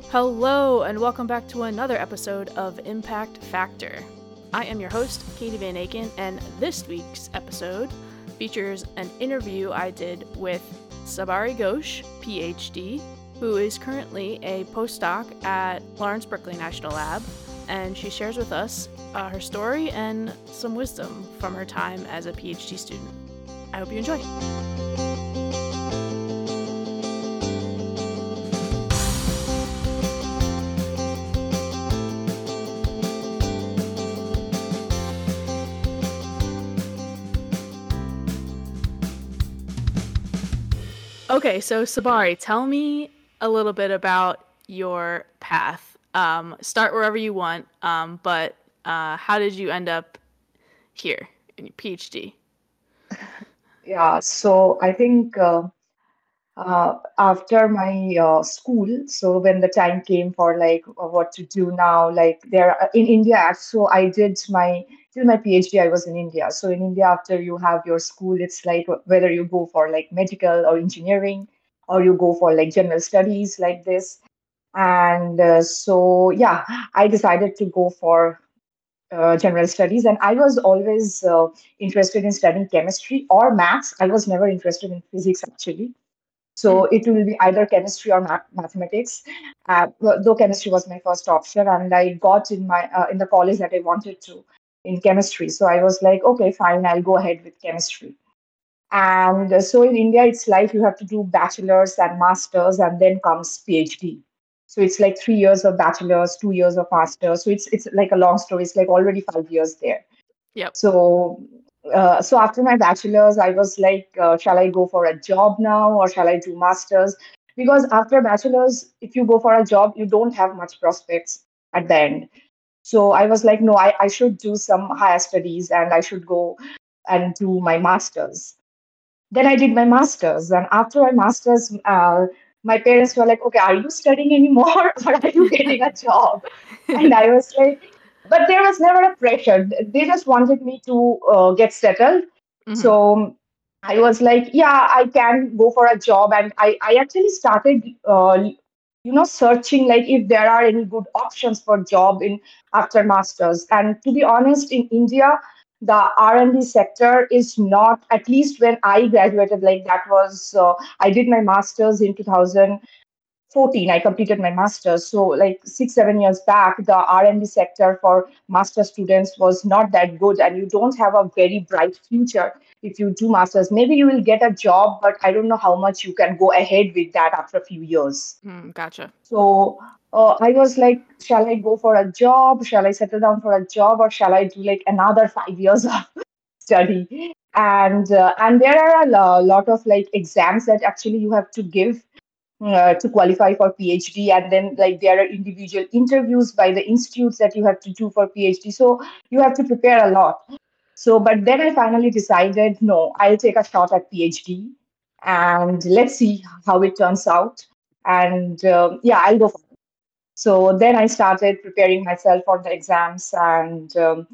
Hello, and welcome back to another episode of Impact Factor. I am your host, Katie Van Aken, and this week's episode features an interview I did with Sabari Ghosh, PhD, who is currently a postdoc at Lawrence Berkeley National Lab, and she shares with us her story and some wisdom from her time as a PhD student. I hope you enjoy. Okay, so Sabari, tell me a little bit about your path. Start wherever you want, but how did you end up here in your PhD? Yeah, so I think after my school, so when the time came for like what to do now, like there in India, so I did my till my PhD, I was in India. So in India, after you have your school, it's like whether you go for like medical or engineering, or you go for like general studies like this. And so yeah, I decided to go for general studies, and I was always interested in studying chemistry or maths. I was never interested in physics actually. So Mm. it will be either chemistry or mathematics. Though chemistry was my first option, and I got in my in the college that I wanted to in chemistry. So I was like, okay, fine, I'll go ahead with chemistry. And so in India, it's like you have to do bachelor's and master's, and then comes PhD. So it's like 3 years of bachelor's, 2 years of master's. So it's like a long story. It's like already 5 years there. Yep. So, so after my bachelor's, I was like, shall I go for a job now or shall I do masters? Because after bachelor's, if you go for a job, you don't have much prospects at the end. So I was like, no, I should do some higher studies and I should go and do my masters. Then I did my masters, and after my masters, my parents were like, "Okay, are you studying anymore, or are you getting a job?" And I was like, "But there was never a pressure. They just wanted me to get settled." Hmm. So I was like, "Yeah, I can go for a job," and I actually started, searching like if there are any good options for job in after masters. And to be honest, in India the R&D sector is not, at least when I graduated, like that was, I did my master's in 2014. I completed my master's. So like 6, 7 years back, the R&D sector for master students was not that good, and you don't have a very bright future if you do masters. Maybe you will get a job, but I don't know how much you can go ahead with that after a few years. Gotcha. So I was like, shall I go for a job? Shall I settle down for a job, or shall I do like another 5 years of study? And there are lot of like exams that actually you have to give to qualify for PhD, and then like there are individual interviews by the institutes that you have to do for PhD. So you have to prepare a lot. So, but then I finally decided, no, I'll take a shot at PhD, and let's see how it turns out. And yeah, I'll go for it. So then I started preparing myself for the exams, and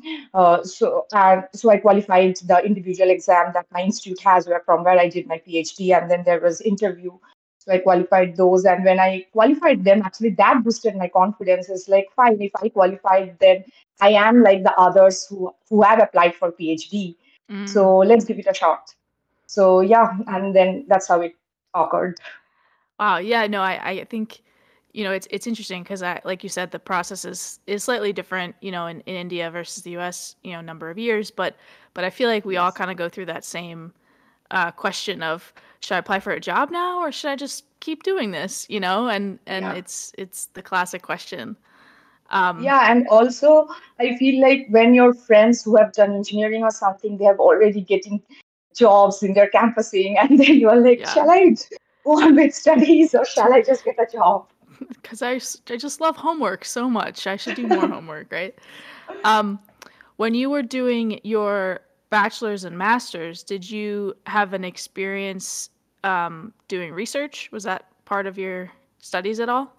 so I qualified the individual exam that my institute has, where from where I did my PhD, and then there was interview. So I qualified those, and when I qualified them, actually that boosted my confidence. It's like, fine, if I qualified, then I am like the others who have applied for PhD. Mm. So let's give it a shot. So yeah, and then that's how it occurred. Wow. Yeah. No, I think it's interesting because I like you said the process is slightly different in India versus the U.S. Number of years, but I feel like we all Yes. kind of go through that same question of should I apply for a job now or should I just keep doing this? And Yeah. it's the classic question. Um, Yeah, and also I feel like when your friends who have done engineering or something, they have already getting jobs in their campusing, and then you are like, yeah, shall I go on with studies or shall I just get a job? because I just love homework so much. I should do more homework, right? Um, when you were doing your bachelor's and master's, did you have an experience doing research? Was that part of your studies at all?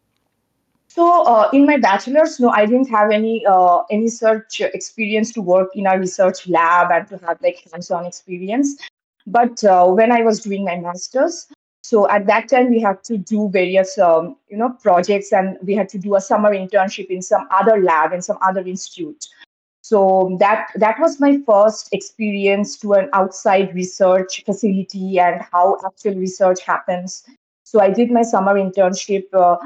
So in my bachelor's, no, I didn't have any such experience to work in a research lab and to have like hands-on experience. But when I was doing my master's, So at that time, we had to do various, projects, and we had to do a summer internship in some other lab in some other institute. So that was my first experience to an outside research facility and how actual research happens. So I did my summer internship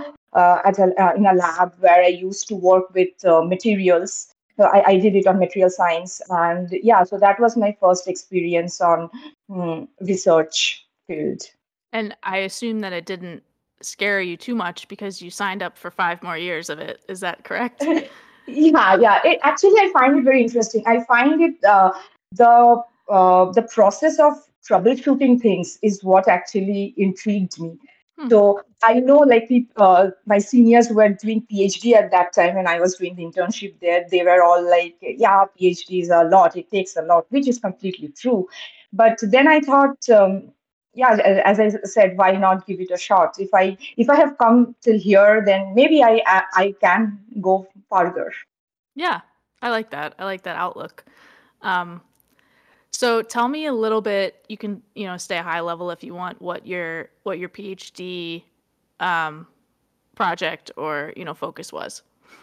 in a lab where I used to work with materials. So I did it on material science, and yeah, so that was my first experience on research field. And I assume that it didn't scare you too much because you signed up for 5 more years of it. Is that correct? Yeah. Actually, I find it very interesting. I find it the process of troubleshooting things is what actually intrigued me. Hmm. So I know, like my seniors who were doing PhD at that time when I was doing the internship there, they were all like, "Yeah, PhD is a lot. It takes a lot," which is completely true. But then I thought, yeah, as I said, why not give it a shot? If I have come till here, then maybe I can go further. Yeah, I like that. I like that outlook. Um, so tell me a little bit. You can, stay high level if you want. What your PhD um, project or focus was.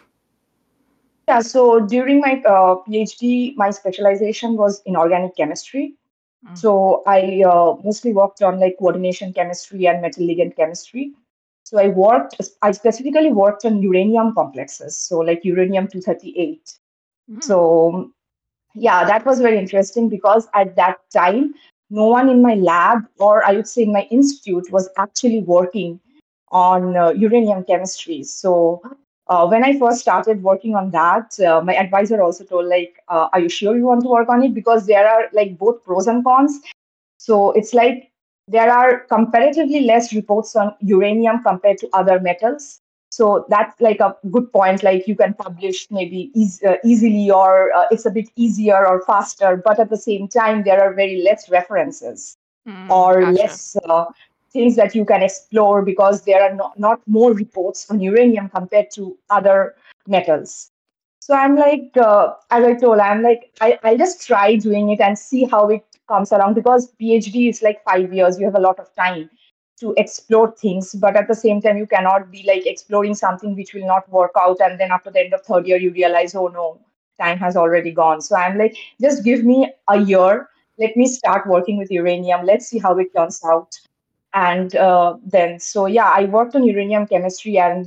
Yeah, so during my PhD, my specialization was in organic chemistry. Mm. So I mostly worked on like coordination chemistry and metal ligand chemistry. So I specifically worked on uranium complexes, so like uranium 238. Mm. So yeah, that was very interesting because at that time, no one in my lab, or I would say in my institute, was actually working on uranium chemistry. So when I first started working on that, my advisor also told, like, "Are you sure you want to work on it? Because there are like both pros and cons." So it's like there are comparatively less reports on uranium compared to other metals. So that's like a good point. Like you can publish maybe easily, or it's a bit easier or faster, but at the same time, there are very less references Mm, or gotcha. less things that you can explore because there are not more reports on uranium compared to other metals. So I'm like, as I told, I'll just try doing it and see how it comes along because PhD is like 5 years. You have a lot of time to explore things, but at the same time, you cannot be like exploring something which will not work out. And then after the end of third year, you realize, oh no, time has already gone. So I'm like, just give me a year. Let me start working with uranium. Let's see how it turns out. And then, so yeah, I worked on uranium chemistry, and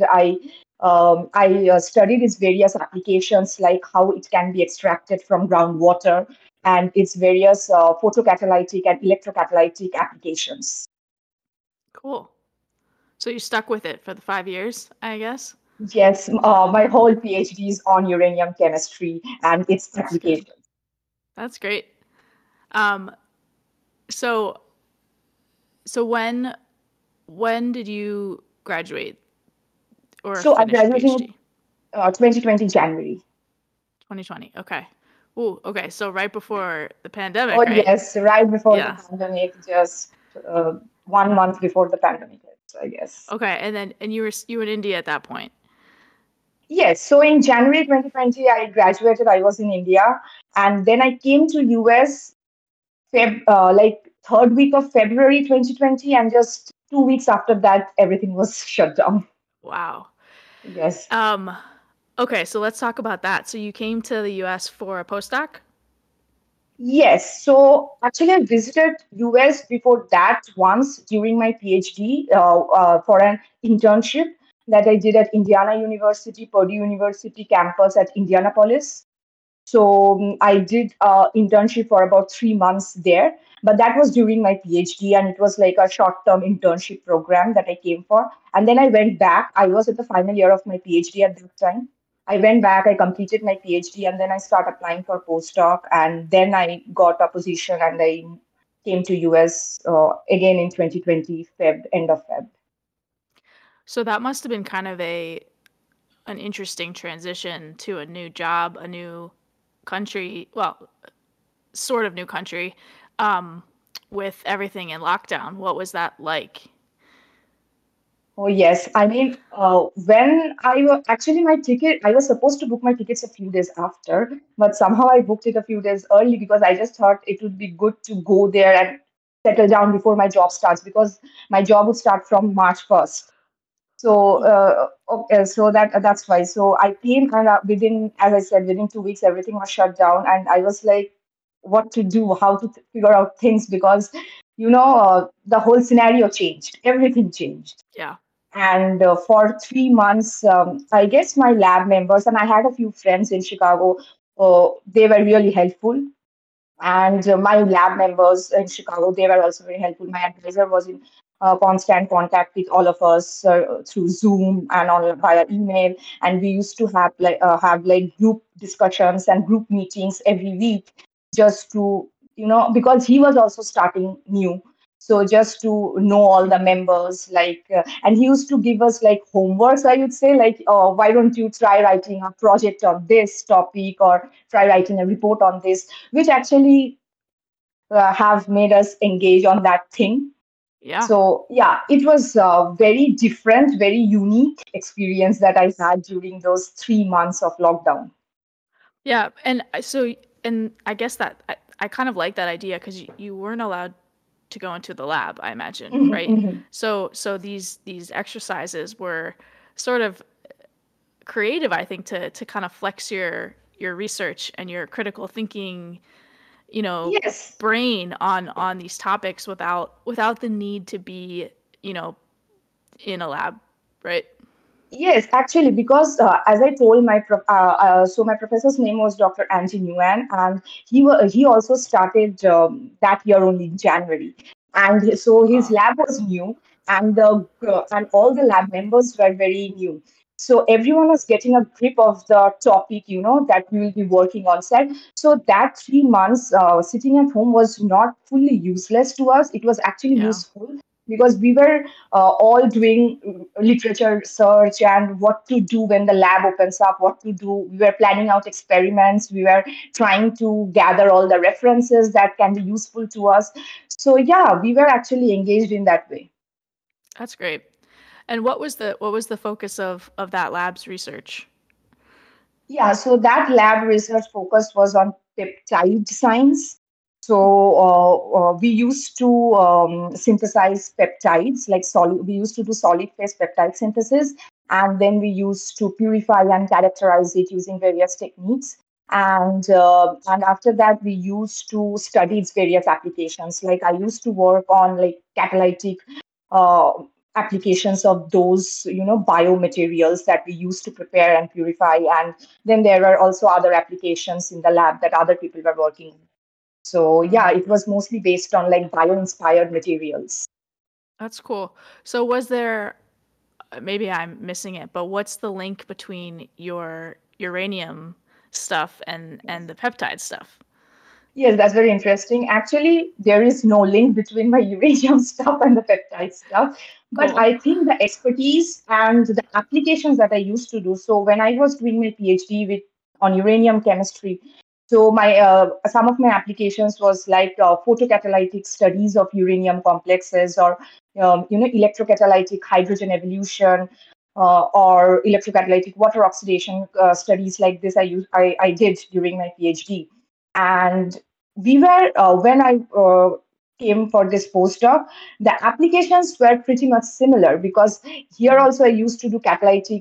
I studied its various applications, like how it can be extracted from groundwater and its various photocatalytic and electrocatalytic applications. Cool. So you stuck with it for the 5 years, I guess. Yes, my whole PhD is on uranium chemistry and its That's good. applications. That's great. Um, so so when did you graduate or So I finish your graduated in PhD? 2020 January. 2020. Okay. Ooh, okay. So right before the Oh pandemic, right? yes, right before the Yeah. pandemic, just 1 month before the pandemic hit, I guess. Okay. And you were in India at that point. Yes, so in January 2020, I graduated. I was in India, and then I came to US like third week of February 2020, and just 2 weeks after that, everything was shut down. Wow. Yes. Um, okay, so let's talk about that. So you came to the US for a postdoc? Yes, so actually, I visited US before that once during my PhD for an internship that I did at Indiana University, Purdue University campus at Indianapolis. So I did internship for about 3 months there, but that was during my PhD, and it was like a short-term internship program that I came for. And then I went back. I was at the final year of my PhD at that time. I went back, I completed my PhD, and then I started applying for postdoc, and then I got a position, and I came to US again in 2020 Feb, end of Feb. So that must have been kind of a an interesting transition to a new job, a new country, well, sort of new country, um, with everything in lockdown. What was that like? Oh yes, I mean, when actually my ticket, I was supposed to book my tickets a few days after, but somehow I booked it a few days early because I just thought it would be good to go there and settle down before my job starts, because my job would start from March 1st. So okay, so that's why. So I came, and within, as I said, within 2 weeks, everything was shut down, and I was like, what to do, how to figure out things, because the whole scenario changed, everything changed. Yeah. And for 3 months, I guess my lab members, and I had a few friends in Chicago, they were really helpful. And my lab members in Chicago, they were also very helpful. My advisor was in constant contact with all of us through Zoom and on via email. And we used to have like group discussions and group meetings every week, just to because he was also starting new. So just to know all the members, and he used to give us like homeworks, I would say, like, why don't you try writing a project on this topic, or try writing a report on this, which actually have made us engage on that thing. Yeah. So yeah, it was a very different, very unique experience that I had during those 3 months of lockdown. Yeah. And I guess that I kind of like that idea because you weren't allowed to go into the lab, I imagine, Mhm, right? mhm. So these exercises were sort of creative, I think, to kind of flex your research and your critical thinking, you know, Yes. brain on these topics without the need to be, you know, in a lab, right? Yes, actually, because as I told so my professor's name was Dr. Angie Nguyen, and he also started that year only in January, and so his Oh, lab was new, and all the lab members were very new. So everyone was getting a grip of the topic, that we will be working on set. So that 3 months sitting at home was not fully useless to us. It was actually yeah. useful, because we were all doing literature search and what to do when the lab opens up, what to do. We were planning out experiments. We were trying to gather all the references that can be useful to us. So yeah, we were actually engaged in that way. That's great. And what was the focus of that lab's research? Yeah, so that lab research focus was on peptide science. So we used to synthesize peptides, like solid. We used to do solid phase peptide synthesis, and then we used to purify and characterize it using various techniques. And after that, we used to study its various applications. Like I used to work on like catalytic uh, applications of those biomaterials that we use to prepare and purify, and then there were also other applications in the lab that other people were working on. So yeah, Mm, it was mostly based on like bio-inspired materials. that's cool. So was there maybe I'm missing it, but what's the link between your uranium stuff and the peptide stuff? Yes, that's very interesting. Actually, there is no link between my uranium stuff and the peptide stuff. But Cool. I think the expertise and the applications that I used to do. So when I was doing my PhD with on uranium chemistry, so my some of my applications was like photocatalytic studies of uranium complexes, or electrocatalytic hydrogen evolution, or electrocatalytic water oxidation studies like this. I did during my PhD. And we were when I came for this postdoc, the applications were pretty much similar, because here Mm, also I used to do catalytic.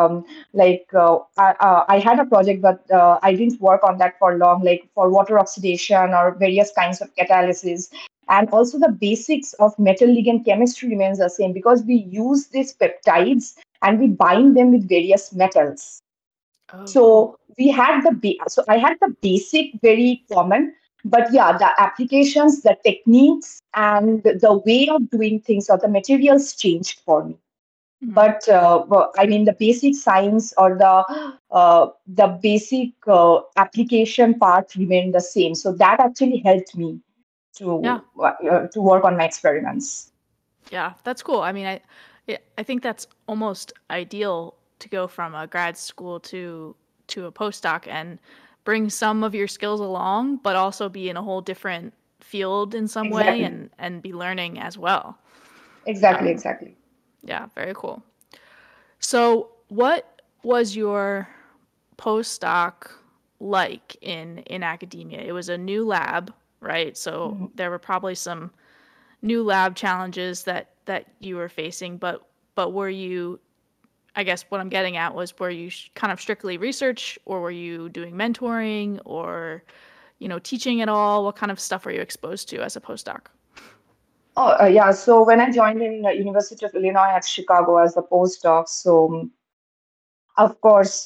I had a project, but I didn't work on that for long, like for water oxidation or various kinds of catalysis. And also the basics of metal ligand chemistry remains the same, because we use these peptides and we bind them with various metals. oh, cool. So so I had the basic very common, but yeah, the applications, the techniques, and the way of doing things, or the materials changed for me. Mhm. But I mean, the basic science, or the basic application part remained the same. So that actually helped me Yeah. to work on my experiments. Yeah, that's cool. I mean, I think that's almost ideal to go from a grad school to a postdoc and bring some of your skills along, but also be in a whole different field in some way Exactly, and be learning as well. exactly, Um, exactly. yeah, very cool. So, what was your postdoc like in academia? It was a new lab, right? So Mhm. there were probably some new lab challenges that you were facing, but were you, I guess what I'm getting at was, were you kind of strictly research, or were you doing mentoring, or teaching at all? What kind of stuff were you exposed to as a postdoc? Oh, yeah. So when I joined in the University of Illinois at Chicago as a postdoc, so of course,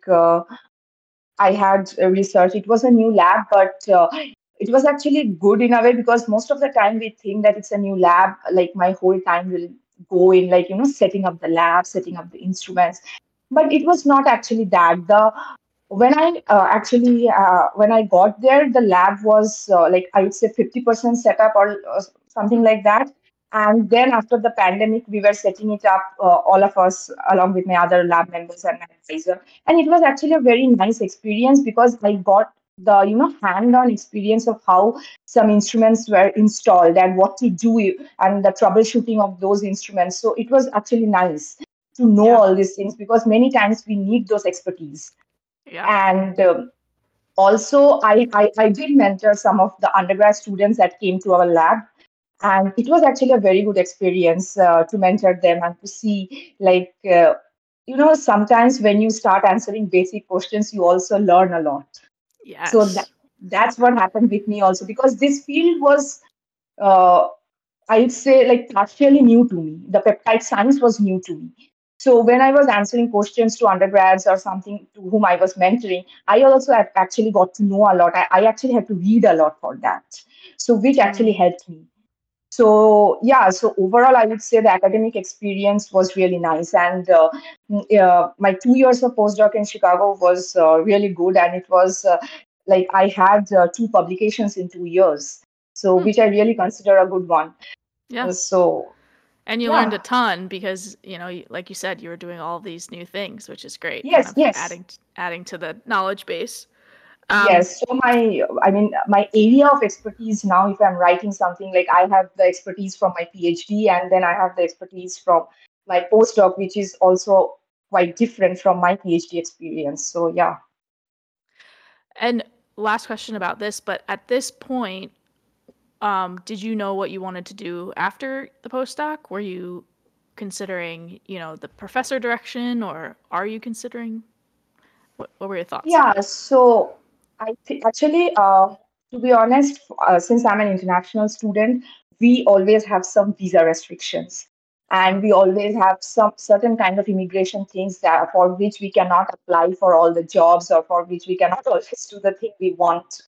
I had research. It was a new lab, but it was actually good in a way because most of the time we think that it's a new lab. Like my whole time will go in, setting up the lab, setting up the instruments. But it was not actually that. The when I actually when I got there, the lab was I would say 50% set up or something like that. And then after the pandemic, we were setting it up, all of us, along with my other lab members and my advisor. And it was actually a very nice experience because I got the hand-on experience of how some instruments were installed and what to do and the troubleshooting of those instruments. So it was actually nice to know Yeah. all these things because many times we need those expertise. Yeah. And also, I did mentor some of the undergrad students that came to our lab. And it was actually a very good experience to mentor them and to see, sometimes when you start answering basic questions, you also learn a lot. So Yes. that's what happened with me also, because this field was, uh, I would say, like partially new to me. The peptide science was new to me. So when I was answering questions to undergrads or something to whom I was mentoring, I also actually got to know a lot. I actually had to read a lot for that. So which actually Mm. helped me. So yeah, so overall, I would say the academic experience was really nice, and my 2 years of postdoc in Chicago was really good, and it was like I had two publications in 2 years, so Hmm. which I really consider a good one. Yeah. So And you learned a yeah, ton because, like you said, you were doing all these new things, which is great, kind yes, of yes. adding to the knowledge base. Um, Yes, so I mean, my area of expertise now, if I'm writing something, like I have the expertise from my PhD, and then I have the expertise from my postdoc, which is also quite different from my PhD experience. So yeah. and last question about this, but at this point, did you know what you wanted to do after the postdoc? Were you considering, the professor direction, or are you considering? What were your thoughts? Yeah, so I think actually, to be honest, since I'm an international student, we always have some visa restrictions, Mm. and we always have some certain kind of immigration things that for which we cannot apply for all the jobs or for which we cannot always do the thing we want.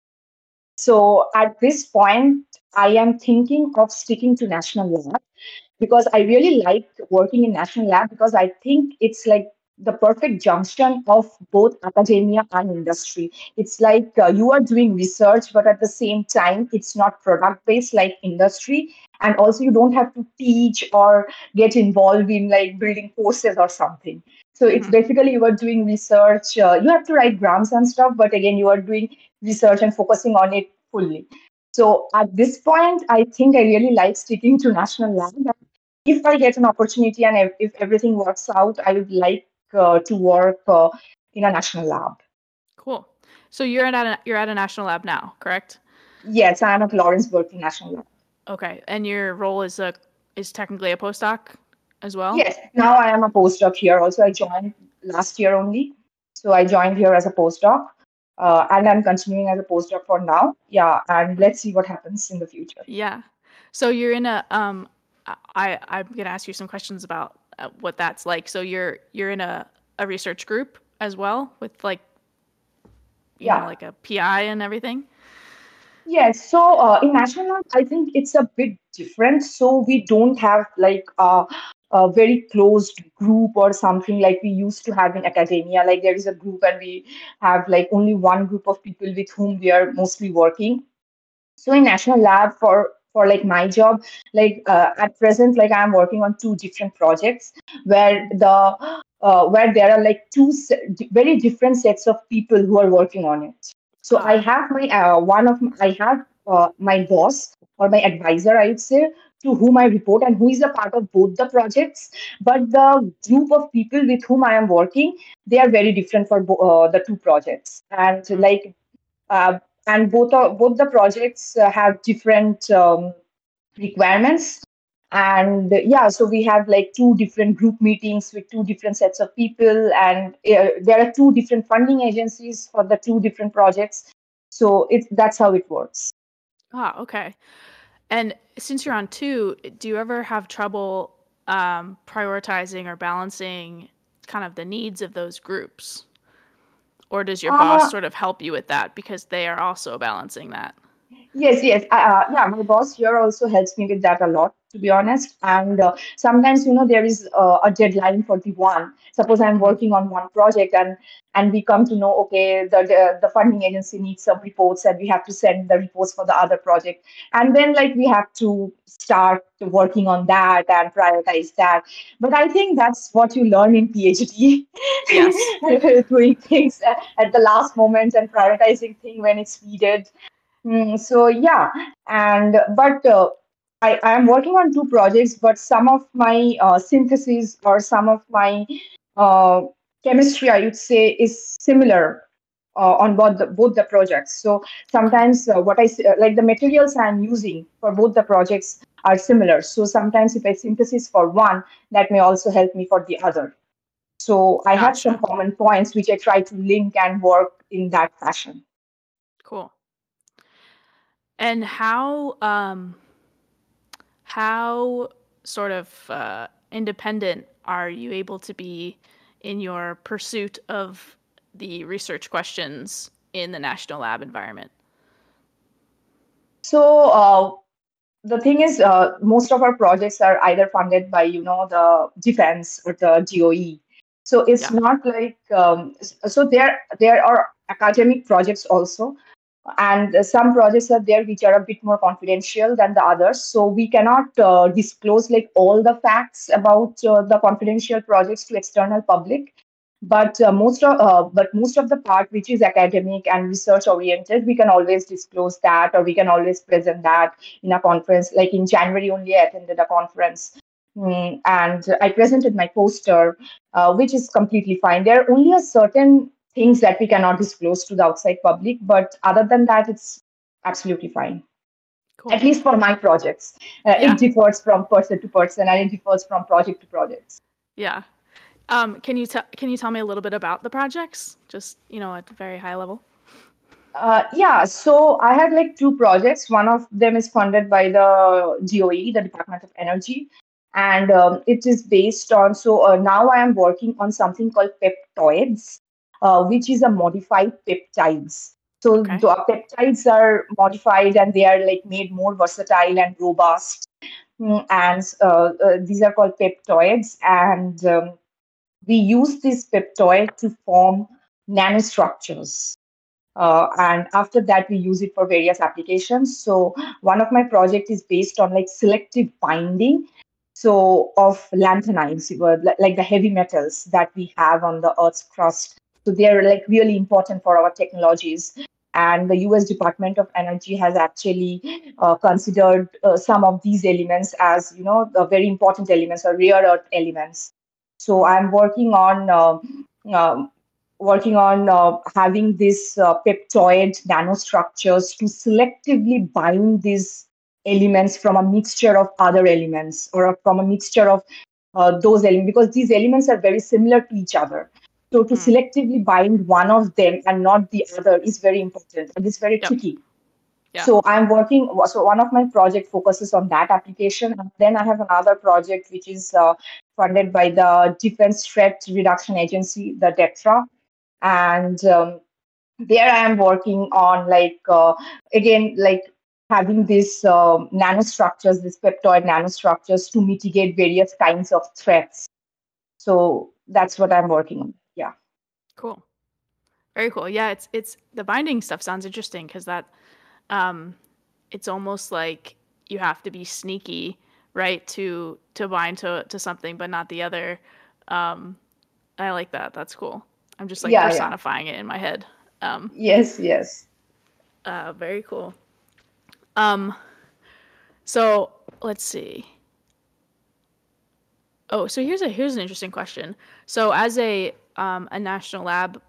So at this point, I am thinking of sticking to national lab because I really like working in national lab because I think it's like the perfect junction of both academia and industry. It's like you are doing research, but at the same time, it's not product based like industry. And also, you don't have to teach or get involved in like building courses or something. So it's Hmm. basically you are doing research. You have to write grants and stuff, but again, you are doing research and focusing on it fully. So at this point, I think I really like sticking to national lab. If I get an opportunity and if everything works out, I would like to work in a national lab. Cool. So you're at a national lab now, correct? Yes, I am at Lawrence Berkeley National Lab. Okay, and your role is technically a postdoc as well. Yes, now I am a postdoc here. Also, I joined last year only. So I joined here as a postdoc, and I'm continuing as a postdoc for now. Yeah, and let's see what happens in the future. Yeah. So you're in a I'm gonna ask you some questions about what that's like. So you're in a research group as well with, like, Yeah. like a PI and everything. Yes, so in national lab, I think it's a bit different. So we don't have like a very closed group or something like we used to have in academia. Like there is a group and we have like only one group of people with whom we are mostly working. So in national lab for like my job, like at present, like I'm working on two different projects where there are like very different sets of people who are working on it. So I Ah, have my I have my boss or my advisor, I would say, to whom I report and who is a part of both the projects. But the group of people with whom I am working, they are very different for the two projects. And mm, uh, both the projects have different. requirements. And yeah, so we have like two different group meetings with two different sets of people, and there are two different funding agencies for the two different projects. So it's that's how it works. Ah, okay. And since you're on two, do you ever have trouble prioritizing or balancing kind of the needs of those groups? Or does your boss Uh, sort of help you with that because they are also balancing that? Yes, yes. Yeah, my boss here also helps me with that a lot, to be honest. And sometimes, there is a deadline for the one. Suppose I'm Hmm. working on one project, and we come to know, okay, the funding agency needs some reports, and we have to send the reports for the other project. And then, like, we have to start working on that and prioritize that. But I think that's what you learn in PhD, Yes. doing things at the last moment and prioritizing thing when it's needed. So yeah, and but I am working on two projects, but some of my synthesis or some of my uh, chemistry, I would say, is similar on both the projects. So Okay. sometimes like the materials I'm using for both the projects are similar. So sometimes if I synthesis for one, that may also help me for the other. So I have some Gotcha. common points which I try to link and work in that fashion. Cool. And how sort of independent are you able to be in your pursuit of the research questions in the national lab environment? So the thing is, most of our projects are either funded by, the defense or the DOE. So it's Yeah. not like so there are academic projects also, and some projects are there which are a bit more confidential than the others. So we cannot disclose like all the facts about the confidential projects to external public. But most of the part which is academic and research oriented, we can always disclose that, or we can always present that in a conference. Like in January, only I attended a conference. And I presented my poster, which is completely fine. There are only a certain things that we cannot disclose to the outside public, but other than that, it's absolutely fine. At Cool. least for my projects, Yeah. it differs from person to person, and it differs from project to project. Yeah. Can you tell me a little bit about the projects? Just, at a very high level. Yeah, so I had like two projects. One of them is funded by the DOE, the Department of Energy, and it is based on. So now I am working on something called peptoids, which is a modified peptides. So Okay. the peptides are modified and they are like made more versatile and robust. And these are called peptoids, and we use this peptoid to form nanostructures, and after that we use it for various applications. So one of my project is based on like selective binding, so of lanthanides, like the heavy metals that we have on the earth's crust. So they are like really important for our technologies, and the US Department of Energy has actually considered some of these elements as, the very important elements or rare earth elements. So I'm um, working on having these peptoid nanostructures to selectively bind these elements from a mixture of other elements, or from a mixture of those elements, because these elements are very similar to each other. So to Mm. selectively bind one of them and not the other is very important, and it's very Yep. tricky. Yeah. So one of my project focuses on that application, and then I have another project which is funded by the Defense Threat Reduction Agency, the DETRA, and there I am working on like again like having these nanostructures, these peptoid nanostructures to mitigate various kinds of threats. So that's what I'm working on. Yeah. Cool. Very cool. Yeah, it's the binding stuff sounds interesting because that um it's almost like you have to be sneaky, right, to bind to something but not the other. Um I like that. That's cool. I'm just like Yeah, yeah. personifying it in my head. Um Yes, yes. Very cool. Um so let's see. Oh, so here's an interesting question. So as a national lab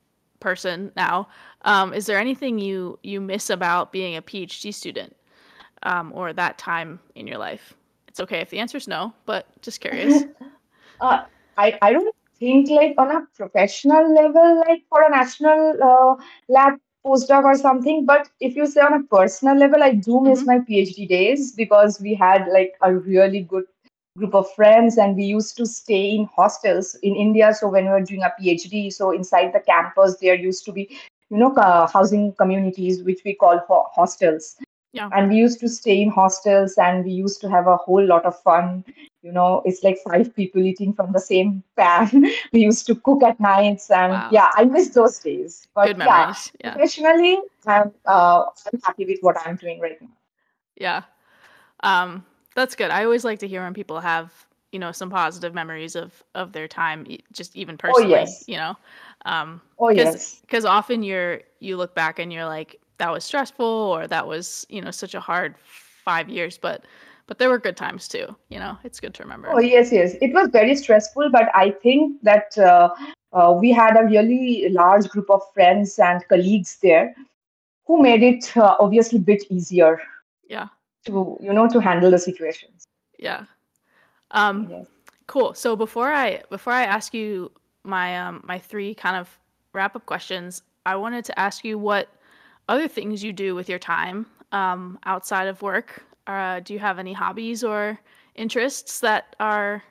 person now, is there anything you miss about being a PhD student? or that time in your life? It's okay if the answer is no, but just curious. Uh, I don't think like on a professional level, like for a national lab postdoc or something. But if you say on a personal level, I do Hmm. miss my PhD days because we had like a really good group of friends and we used to stay in hostels in India. So when we were doing a PhD, so inside the campus, there used to be, housing communities, which we call hostels, Yeah. and we used to stay in hostels and we used to have a whole lot of fun. It's like five people eating from the same pan. We used to cook at nights, and Wow. yeah, I miss those days. But Good yeah, memories. Yeah. professionally, I'm happy with what I'm doing right now. Yeah. Um, that's good. I always like to hear when people have, some positive memories of their time, just even Oh personally, yes, oh because yes. often you look back and you're like, that was stressful, or that was, such a hard 5 years, but there were good times too. It's good to Oh, remember. yes, yes. It was very stressful, but I think that we had a really large group of friends and colleagues there who made it obviously a bit easier Yeah. to handle the situations. Yeah. Um, Yes. cool. So before I ask you my three kind of wrap up questions, I wanted to ask you what other things you do with your time outside of work. Do you have any hobbies or interests that are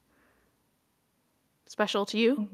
special to you?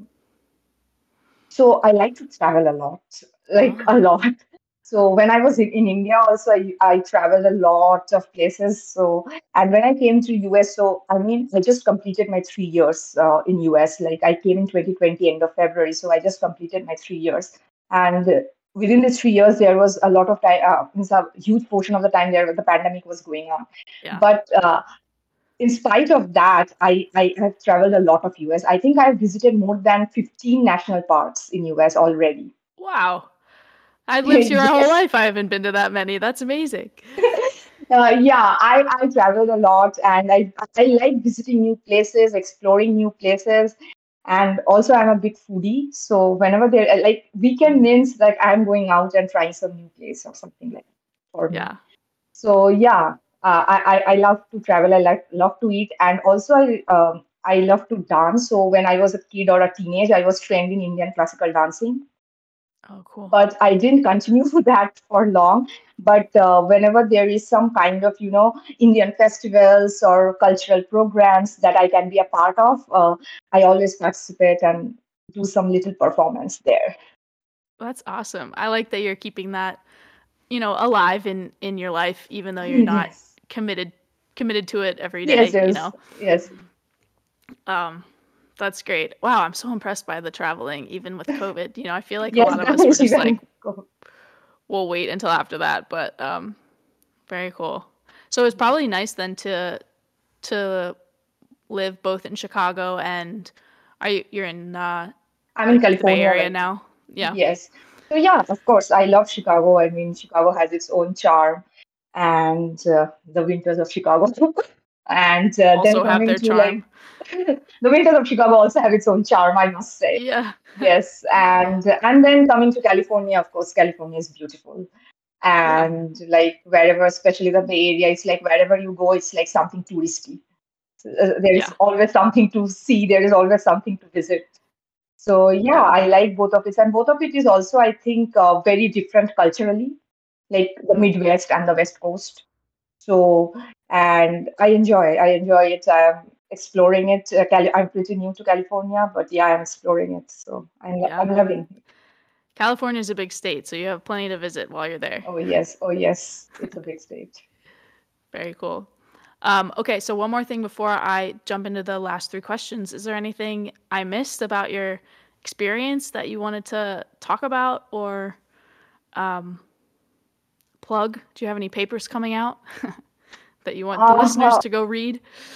So I like to travel a lot, like Oh, a lot. So when I was in India also, I traveled a lot of places. So, and when I came to US, so I mean, I just completed my 3 years in US. Like I came in 2020, end of February. So I just completed my 3 years. And within these 3 years, there was a lot of time, means a huge portion of the time there, the pandemic was going on. yeah. But in spite of that, I have traveled a lot of US. I think I've visited more than 15 national parks in US already. Wow. I lived here my whole Yes. life. I haven't been to that many. That's amazing. Yeah, I traveled a lot and I like visiting new places, exploring new places. And also I'm a big foodie. So whenever there like weekend means like I'm going out and trying some new place or something like that for me. Yeah. So yeah, I love to travel. I like love to eat, and also I love to dance. So when I was a kid or a teenage, I was trained in Indian classical dancing, Oh, cool. but I didn't continue that for long. But whenever there is some kind of Indian festivals or cultural programs that I can be a part of, I always participate and do some little performance there. That's awesome. I like that you're keeping that, alive in your life, even though you're not Yes, committed committed to it every yes, day. yes, yes. Um, that's great. Wow, I'm so impressed by the traveling, even with COVID. I feel like a Yes, lot of us were Ganesh, you just like, can go. we'll wait until after that, but very cool. So it's probably nice then to live both in Chicago and you're in I'm in like the Bay California Area right now. now? Yeah. Yes. So yeah, of course, I love Chicago. I mean, Chicago has its own charm, and the winters of Chicago. And then Also have coming their to charm. like the winters of Chicago also have its own charm, I must say. Yeah. Yes, and then coming to California, of course, California is beautiful. Yeah. And like wherever, especially the Bay Area, it's like wherever you go, it's like something touristy. There is Yeah. always something to see. There is always something to visit. So yeah, Yeah. I like both of it, and both of it is also, I think, very different culturally, like the Midwest and the West Coast. So, and I enjoy it. I'm exploring it. I'm pretty new to California, but yeah, I'm exploring it. So Yeah. I'm loving it. California is a big state, so you have plenty to visit while you're there. Oh yes, it's a big state. Very cool. Okay, so one more thing before I jump into the last three questions. Is there anything I missed about your experience that you wanted to talk about or plug? Do you have any papers coming out that you want the listeners Uh, to go read?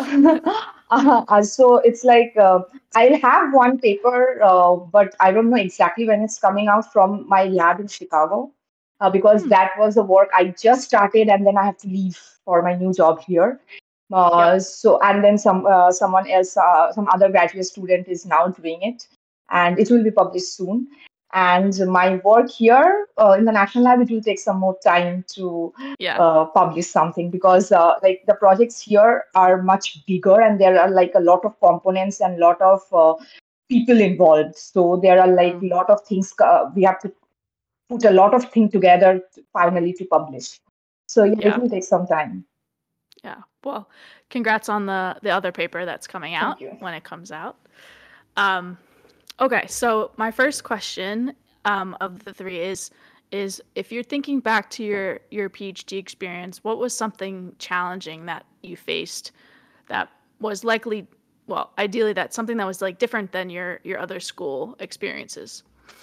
so it's like I'll have one paper, but I don't know exactly when it's coming out from my lab in Chicago, because Hmm. that was the work I just started, and then I have to leave for my new job here. Yep. So and then someone else, some other graduate student is now doing it, and it will be published soon. And my work here in the National Lab, it will take some more time to Yeah. publish something because like the projects here are much bigger and there are like a lot of components and lot of people involved. So there are like a Mm. lot of things we have to put a lot of things together finally to publish. So yeah, it Yeah. will take some time. Yeah. Well, congrats on the other paper that's coming out Thank you. when it comes out. Um, okay, so my first question of the three is if you're thinking back to your PhD experience, what was something challenging that you faced that was likely, well, ideally that's something that was like different than your other school experiences?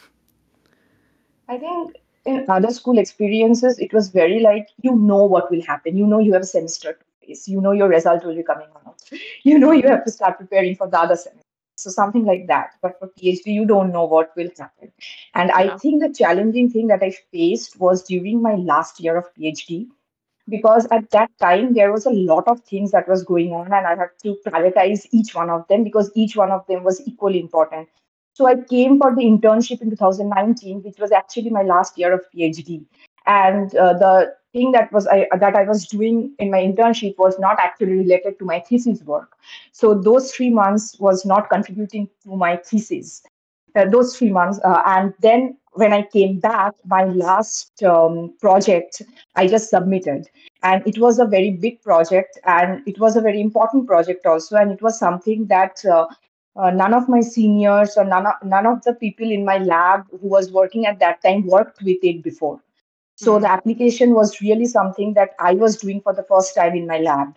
I think in other school experiences, it was very like you know what will happen. You know you have a semester to face. You know your result will be coming out. You know you Mm-hmm. have to start preparing for the other semester. So something like that. But for PhD, you don't know what will happen. And I Yeah. think the challenging thing that I faced was during my last year of PhD because at that time there was a lot of things that was going on and I had to prioritize each one of them because each one of them was equally important. So I came for the internship in 2019, which was actually my last year of PhD. And the thing that I was doing in my internship was not actually related to my thesis work. So those 3 months was not contributing to my thesis. Those 3 months, and then when I came back, my last project I just submitted, and it was a very big project, and it was a very important project also, and it was something that. None of my seniors or none of the people in my lab who was working at that time worked with it before. So the Mm. application was really something that I was doing for the first time in my lab.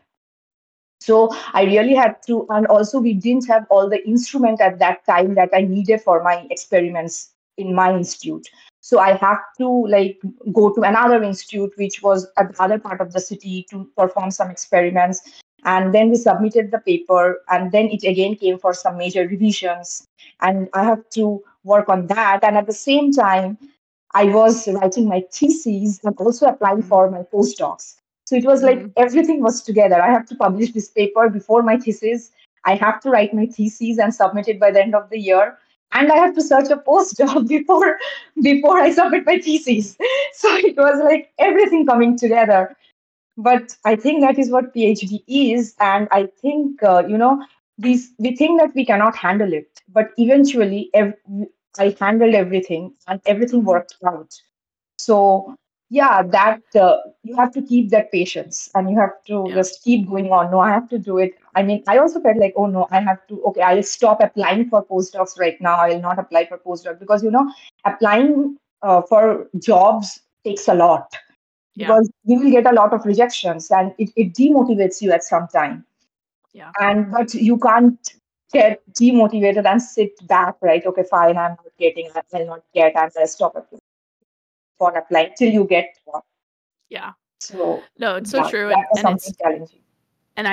So I really had to, and also we didn't have all the instrument at that time that I needed for my experiments in my institute. So I had to like go to another institute which was at the other part of the city to perform some experiments. And then we submitted the paper, and then it again came for some major revisions. And I have to work on that. And at the same time, I was writing my theses and also applying Mm. for my postdocs. So it was like Mm. everything was together. I have to publish this paper before my thesis. I have to write my thesis and submit it by the end of the year. And I have to search a postdoc before I submit my thesis. So it was like everything coming together. But I think that is what PhD is, and I think these we think that we cannot handle it, but eventually, I handled everything, and everything Mm-hmm. worked out. So yeah, that you have to keep that patience, and you have to Yeah. just keep going on. No, I have to do it. I mean, I also felt like, oh no, I have to. Okay, I'll stop applying for postdocs right now. I will not apply for postdoc because applying for jobs takes a lot Yeah. because you will get a lot of rejections and it demotivates you at some time. Yeah. And but you can't get demotivated and sit back, right? Okay, fine, I'm not getting, I'll not get, I'm gonna stop applying till you get one. Yeah. So No, it's so yeah, true, that was and something it's challenging. and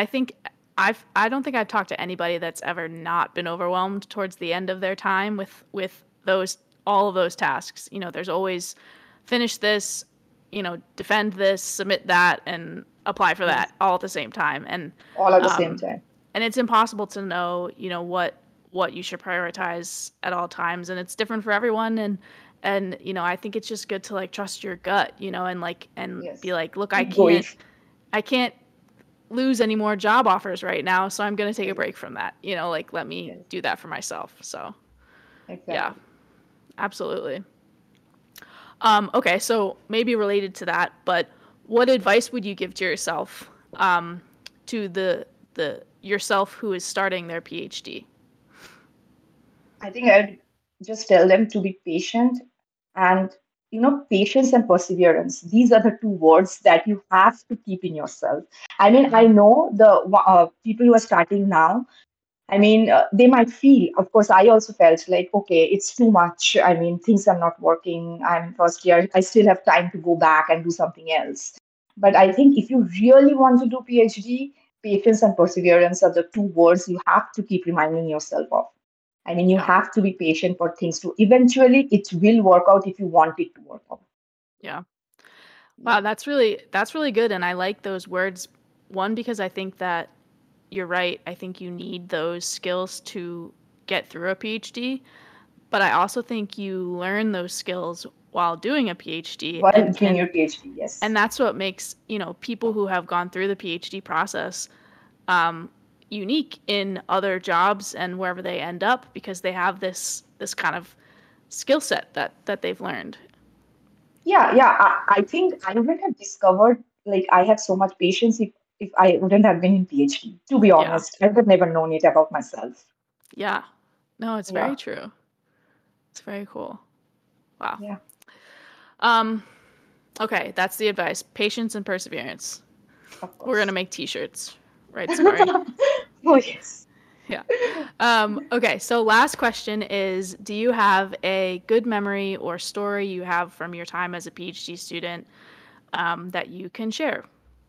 I don't think I've talked to anybody that's ever not been overwhelmed towards the end of their time with those all of those tasks. There's always finish this, defend this, submit that, and apply for Yes, that all at the same time. all at the same Um, time. and it's impossible to know, what you should prioritize at all times, and it's different for everyone. And I think it's just good to like trust your gut, and be Yes, like, look, I keep going. can't I can't lose any more job offers right now, so I'm going to take a Yes, break from that. Like let me yes, do that for myself. So, yeah, exactly. absolutely. Okay, so maybe related to that, but what advice would you give to yourself, to the yourself who is starting their PhD? I think I'd just tell them to be patient and patience and perseverance. These are the two words that you have to keep in yourself. I mean, I Mm-hmm. know the people who are starting now. I mean, they might feel, of course, I also felt like, okay, it's too much. I mean, things are not working. I'm first year. I still have time to go back and do something else. But I think if you really want to do PhD, patience and perseverance are the two words you have to keep reminding yourself of. I mean, you Yeah, have to be patient for things to eventually it will work out if you want it to work out. yeah. Yeah. Wow, that's really good, and I like those words. One, because I think that you're right. I think you need those skills to get through a PhD. but I also think you learn those skills while doing a PhD, while and doing your PhD. Yes. that's what makes, people who have gone through the PhD process unique in other jobs and wherever they end up, because they have this kind of skill set that they've learned. Yeah, yeah. I think I wouldn't have discovered like I have so much patience if I wouldn't have been in PhD. To be Yeah. honest, I would have never known it about myself. Yeah. No, it's Yeah, very true. It's very cool. Wow. yeah, Um, okay, that's the advice. Patience and perseverance. of We're gonna course. make t-shirts. Right, Sabari? Oh yes. Yeah. Okay, so last question is, do you have a good memory or story you have from your time as a PhD student that you can share?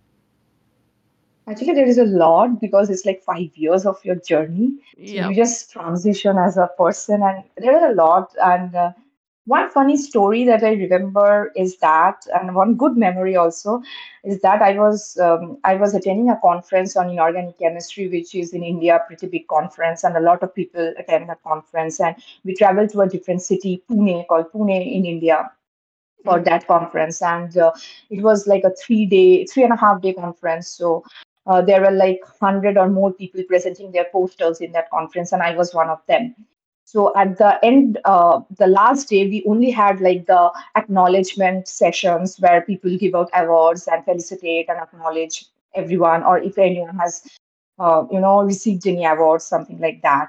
Actually, there is a lot because it's like 5 years of your journey. So you Yep. just transition as a person, and there are a lot. And one funny story that I remember is that, and one good memory also is that I was attending a conference on inorganic chemistry, which is in India, a pretty big conference, and a lot of people attend that conference. And we traveled to a different city, Pune, called Pune in India, for Mm. that conference. And it was like a 3 day 3.5 day conference. So there were like 100 or more people presenting their posters in that conference, and I was one of them. So at the end, the last day, we only had like the acknowledgement sessions where people give out awards and felicitate and acknowledge everyone, or if anyone has received any awards, something like that.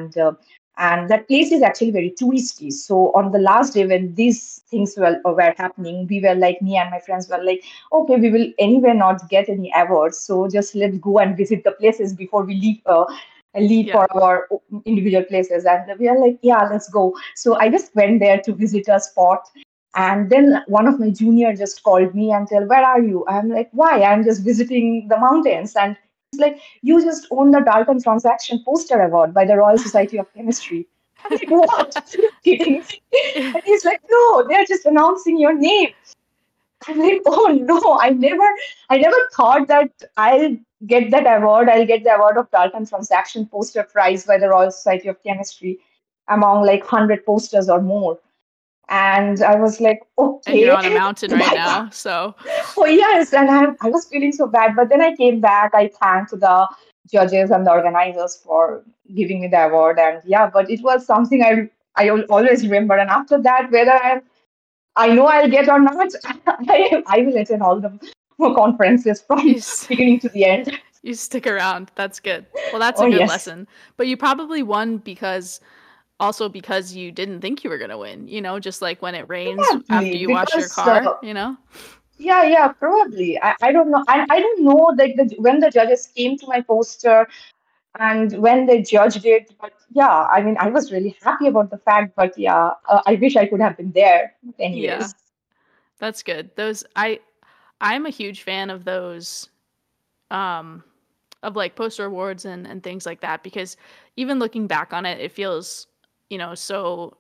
And that place is actually very touristy. So on the last day when these things were happening, we were like, me and my friends were like, okay, we will anyway not get any awards, so just let's go and visit the places before we leave Yeah. for our individual places. And we are like, yeah, let's go. So I just went there to visit a spot. And then one of my junior just called me and tell, where are you? I'm like, why? I'm just visiting the mountains. And he's like, you just won the Dalton Transaction Poster Award by the Royal Society of Chemistry. I'm like, what? Are you kidding me? And he's like, no, they're just announcing your name. I'm like, oh no, I never thought that I'll get that award. I'll get the award of Dalton Transaction Poster Prize by the Royal Society of Chemistry among like 100 posters or more. And I was like, And you're okay. on a mountain right now, so Oh yes, and I was feeling so bad. But then I came back. I thanked the judges and the organizers for giving me the award. And yeah, but it was something I always remember. And after that, whether I know I'll get or not, I will attend all the conferences you from s- beginning to the end. you stick around. That's good. Well, that's Oh a good yes, lesson. But you probably won because you didn't think you were going to win, just like when it rains after probably you wash your because car. yeah, yeah, probably. I don't know. I don't know like when the judges came to my poster and when they judged it. But yeah, I mean, I was really happy about the fact. But yeah, I wish I could have been there. But Yeah, anyways, that's good. I'm a huge fan of those um of like poster awards and things like that, because even looking back on it, it feels, so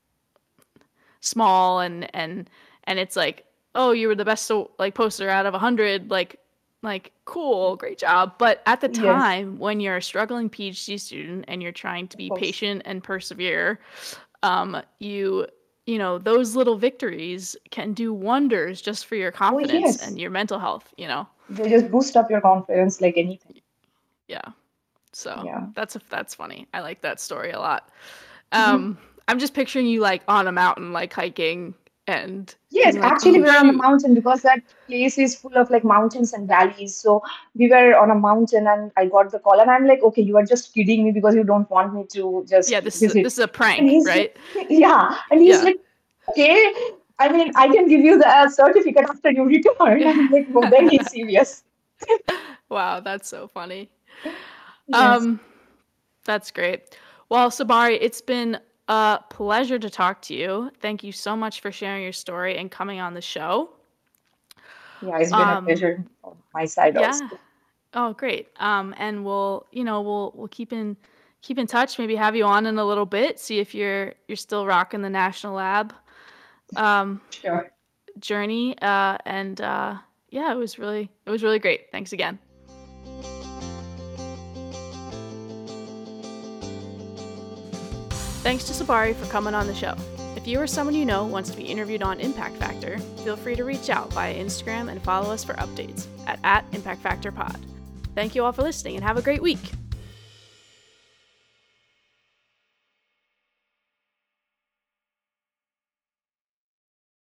small, and it's like, oh, you were the best, so like poster out of 100, like cool, great job. But at the yes, time when you're a struggling PhD student and you're trying to of be course. patient and persevere, those little victories can do wonders just for your Oh confidence yes, and your mental health. they just boost up your confidence like anything. Yeah. So Yeah. that's funny. I like that story a lot. I'm just picturing you like on a mountain, like hiking and Yes, being like, actually, oh we were on a shoot. mountain because that place is full of like mountains and valleys. So we were on a mountain, and I got the call, and I'm like, okay, you are just kidding me because you don't want me to Yeah, just this visit. is a And prank, he's like, right? yeah, and he's Yeah. like, okay, I mean, I can give you the certificate after you return. I'm like, no, then he's serious. Wow, that's so funny. Yes, Um, that's great. Well, Sabari, it's been a pleasure to talk to you. Thank you so much for sharing your story and coming on the show. yeah, it's been a Um, pleasure on my side yeah. also. Oh, great. And we'll keep in touch. Maybe have you on in a little bit. See if you're still rocking the National Lab um, Sure. journey. And yeah, it was really great. Thanks again. Thanks to Sabari for coming on the show. If you or someone you know wants to be interviewed on Impact Factor, feel free to reach out via Instagram and follow us for updates at ImpactFactorPod. Thank you all for listening and have a great week.